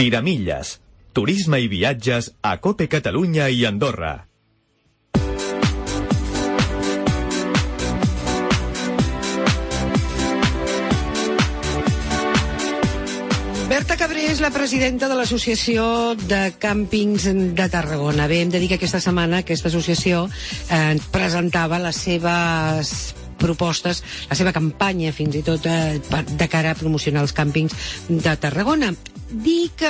Tiramilles, turisme i viatges a Cope Catalunya i Andorra. Berta Cabré és la presidenta de l'Associació de Càmpings de Tarragona. Bé, hem de dir que aquesta setmana aquesta associació presentava les seves propostes, la seva campanya fins i tot de cara a promocionar els càmpings de Tarragona. Dir que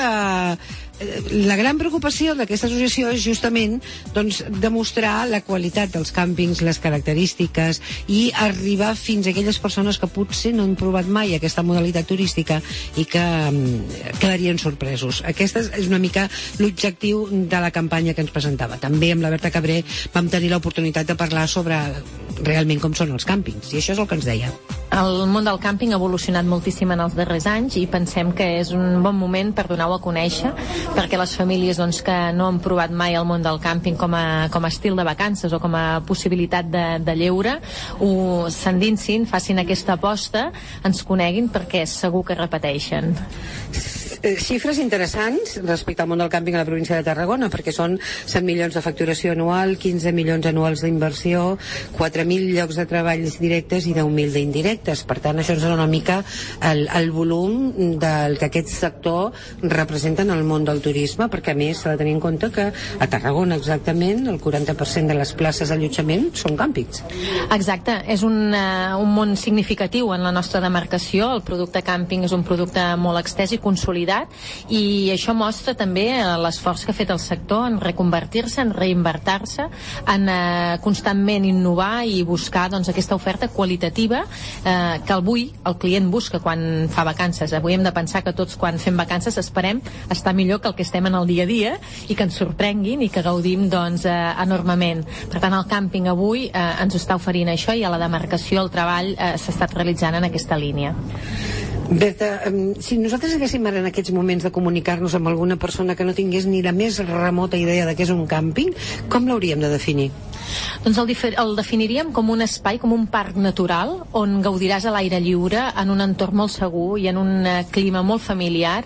la gran preocupació d'aquesta associació és justament demostrar la qualitat dels càmpings, les característiques i arribar fins a aquelles persones que potser no han provat mai aquesta modalitat turística i que quedarien sorpresos. Aquest és una mica l'objectiu de la campanya que ens presentava. També amb la Berta Cabré vam tenir l'oportunitat de parlar sobre realment com són els càmpings, i això és el que ens deia. El món del càmping ha evolucionat moltíssim en els darrers anys i pensem que és un bon moment per donar-ho a conèixer, perquè les famílies que no han provat mai el món del càmping com a estil de vacances o com a possibilitat de lleure s'endinsin, facin aquesta aposta, ens coneguin, perquè segur que repeteixen. Xifres interessants respecte al món del càmping a la província de Tarragona, perquè són 100 milions de facturació anual, 15 milions anuals d'inversió, 4.000 llocs de treball directes i 10.000 d'indirectes. Per tant, això ens dona una mica el volum del que aquest sector representa en el món del turisme, perquè a més s'ha de tenir en compte que a Tarragona exactament el 40% de les places d'allotjament són càmpings. Exacte, és un món significatiu en la nostra demarcació. El producte càmping és un producte molt extès i consolidat, i això mostra també l'esforç que ha fet el sector en reconvertir-se, en reinvertir-se, en constantment innovar i buscar aquesta oferta qualitativa que avui el client busca quan fa vacances. Avui hem de pensar que tots quan fem vacances esperem estar millor que el que estem en el dia a dia i que ens sorprenguin i que gaudim enormement. Per tant, el càmping avui ens està oferint això, i a la demarcació el treball s'ha estat realitzant en aquesta línia. Berta, si nosaltres haguéssim ara en aquests moments de comunicar-nos amb alguna persona que no tingués ni la més remota idea de què és un càmping, com l'hauríem de definir? Doncs el definiríem com un espai, com un parc natural on gaudiràs a l'aire lliure, en un entorn molt segur i en un clima molt familiar,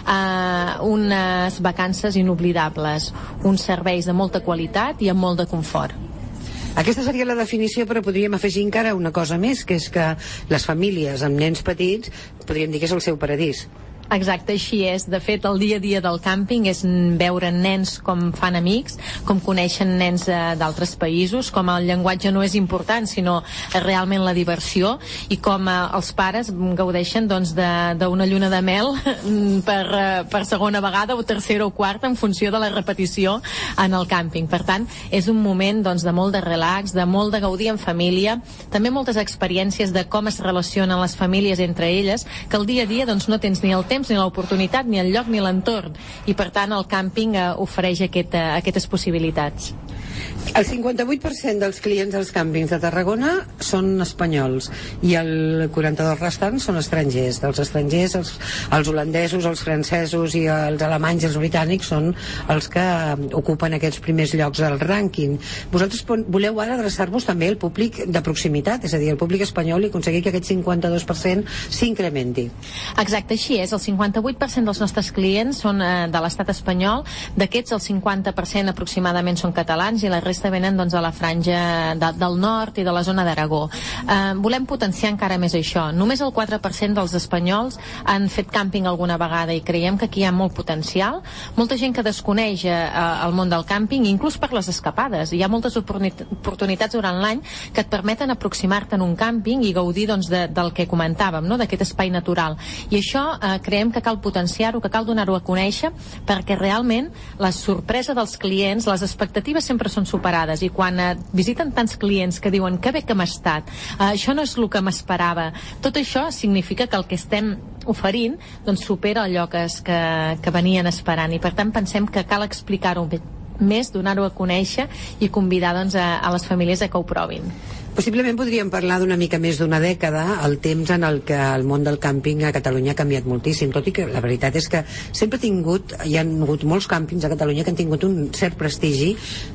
unes vacances inoblidables, uns serveis de molta qualitat i amb molt de confort. Aquesta seria la definició, però podríem afegir encara una cosa més, que és que les famílies amb nens petits podríem dir que és el seu paradís. Exacte, així és. De fet, el dia a dia del càmping és veure nens com fan amics, com coneixen nens d'altres països, com el llenguatge no és important, sinó realment la diversió, i com els pares gaudeixen d'una lluna de mel per segona vegada o tercera o quarta en funció de la repetició en el càmping. Per tant, és un moment de molt de relax, de molt de gaudir en família, també moltes experiències de com es relacionen les famílies entre elles, que el dia a dia no tens ni el temps, ni l'oportunitat, ni el lloc, ni l'entorn, i per tant el càmping ofereix aquestes possibilitats. El 58% dels clients dels càmpings de Tarragona són espanyols i el 42% restants són estrangers. Dels estrangers, els holandesos, els francesos i els alemanys i els britànics són els que ocupen aquests primers llocs del rànquing. Vosaltres voleu ara adreçar-vos també al públic de proximitat, és a dir, al públic espanyol, i aconseguir que aquest 52% s'incrementi. Exacte, així és. El 58% dels nostres clients són de l'estat espanyol. D'aquests, el 50% aproximadament són catalans i la resta venen a la franja del nord i de la zona d'Aragó. Volem potenciar encara més això. Només el 4% dels espanyols han fet càmping alguna vegada, i creiem que aquí hi ha molt potencial. Molta gent que desconeix el món del càmping, inclús per les escapades. Hi ha moltes oportunitats durant l'any que et permeten aproximar-te en un càmping i gaudir del que comentàvem, d'aquest espai natural. I això creiem que cal potenciar-ho, que cal donar-ho a conèixer, perquè realment la sorpresa dels clients, les expectatives sempre són superades, i quan visiten tants clients que diuen que bé que m'ha estat, això no és el que m'esperava, tot això significa que el que estem oferint supera allò que venien esperant, i per tant pensem que cal explicar-ho més, donar-ho a conèixer i convidar a les famílies a que ho provin. Possiblement podríem parlar d'una mica més d'una dècada, el temps en el que el món del càmping a Catalunya ha canviat moltíssim, tot i que la veritat és que sempre hi ha hagut molts càmpings a Catalunya que han tingut un cert prestigi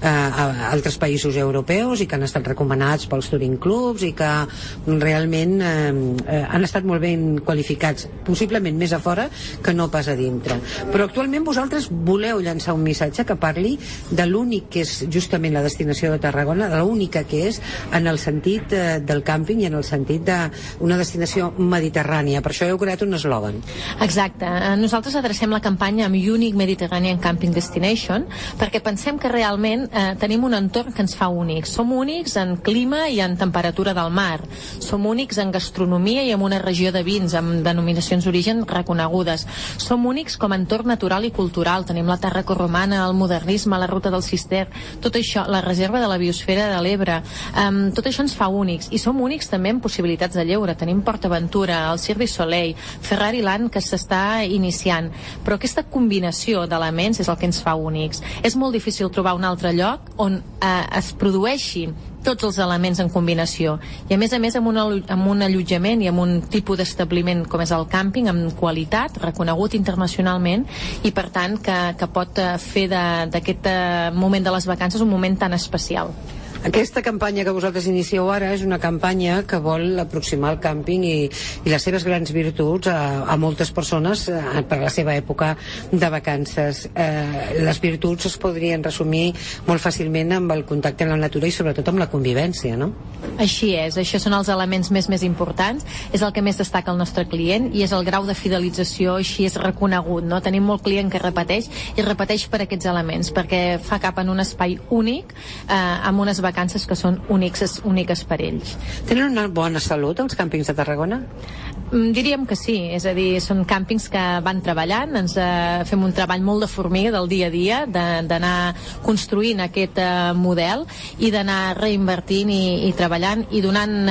a altres països europeus i que han estat recomanats pels touring clubs i que realment han estat molt ben qualificats, possiblement més a fora que no pas a dintre. Però actualment vosaltres voleu llançar un missatge que parli de l'únic que és justament la destinació de Tarragona, de l'única que és en el sentit del càmping i en el sentit d'una destinació mediterrània. Per això heu creat un eslògan. Exacte. Nosaltres adrecem la campanya amb Unique Mediterranean Camping Destination perquè pensem que realment tenim un entorn que ens fa únics. Som únics en clima i en temperatura del mar. Som únics en gastronomia i en una regió de vins amb denominacions d'origen reconegudes. Som únics com a entorn natural i cultural. Tenim la terra corromana, el modernisme, la ruta del Cister, tot això, la reserva de la biosfera de l'Ebre. Tot això ens fa únics, i som únics també en possibilitats de lleure. Tenim PortAventura, el Cirque du Soleil, Ferrari Land, que s'està iniciant, però aquesta combinació d'elements és el que ens fa únics. És molt difícil trobar un altre lloc on es produeixi tots els elements en combinació, i a més amb un allotjament i amb un tipus d'establiment com és el càmping, amb qualitat, reconegut internacionalment, i per tant que pot fer d'aquest moment de les vacances un moment tan especial. Aquesta campanya que vosaltres inicieu ara és una campanya que vol aproximar el càmping i les seves grans virtuts a moltes persones per la seva època de vacances. Les virtuts es podrien resumir molt fàcilment amb el contacte amb la natura i sobretot amb la convivència, no? Així és, això són els elements més importants, és el que més destaca el nostre client i és el grau de fidelització, així és reconegut, no? Tenim molt client que repeteix i repeteix per aquests elements, perquè fa cap en un espai únic amb unes vacances que són úniques per ells. Tenen una bona salut els càmpings de Tarragona? Diríem que sí, és a dir, són càmpings que van treballant, ens fem un treball molt de formiga del dia a dia, d'anar construint aquest model i d'anar reinvertint i treballant i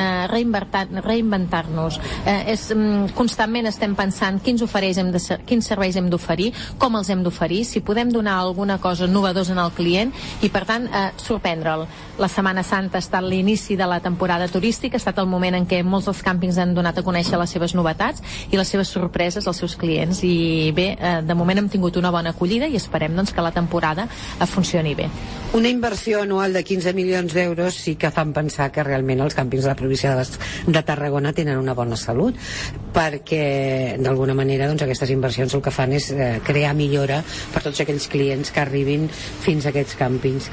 reinventar-nos. Constantment estem pensant quins serveis hem d'oferir, com els hem d'oferir, si podem donar alguna cosa novedosa al client i, per tant, sorprendre'l. La Setmana Santa ha estat l'inici de la temporada turística, ha estat el moment en què molts dels càmpings han donat a conèixer les seves novetats i les seves sorpreses als seus clients, i bé, de moment hem tingut una bona acollida i esperem doncs que la temporada funcioni bé. Una inversió anual de 15 milions d'euros sí que fan pensar que realment els càmpings de la província de Tarragona tenen una bona salut, perquè d'alguna manera doncs, aquestes inversions el que fan és crear millora per tots aquells clients que arribin fins a aquests càmpings.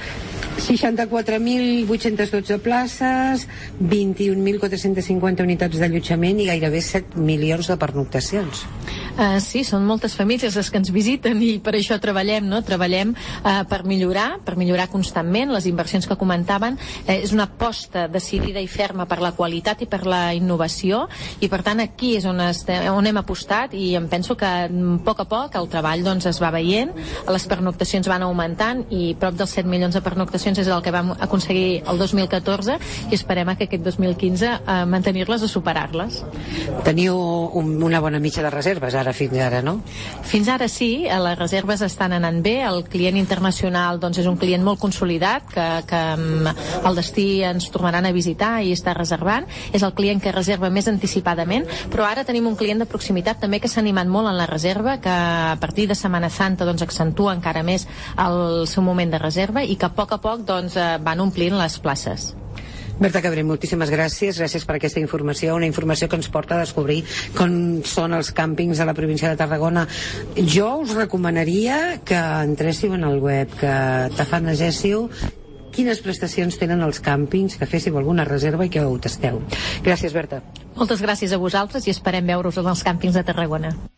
64.812 places, 21.450 unitats d'allotjament i gairebé 7 milions de pernoctacions. Sí, són moltes famílies les que ens visiten i per això treballem, no? Treballem per millorar constantment. Les inversions que comentaven és una aposta decidida i ferma per la qualitat i per la innovació, i per tant aquí és on hem apostat, i em penso que a poc el treball doncs, es va veient, les pernoctacions van augmentant i prop dels 7 milions de pernoctacions és el que vam aconseguir el 2014 i esperem que aquest 2015 mantenir-les o superar-les. Teniu una bona mitja de reserves fins ara, no? Fins ara sí, les reserves estan anant bé, el client internacional doncs, és un client molt consolidat que al destí ens tornaran a visitar i està reservant, és el client que reserva més anticipadament, però ara tenim un client de proximitat també que s'ha animat molt en la reserva, que a partir de Setmana Santa doncs, accentua encara més el seu moment de reserva i que a poc doncs, van omplint les places. Berta Cabré, moltíssimes gràcies per aquesta informació, una informació que ens porta a descobrir com són els càmpings de la província de Tarragona. Jo us recomanaria que entréssiu en el web, que tafanegéssiu quines prestacions tenen els càmpings, que féssiu alguna reserva i que ho tasteu. Gràcies, Berta. Moltes gràcies a vosaltres i esperem veure-us en els càmpings de Tarragona.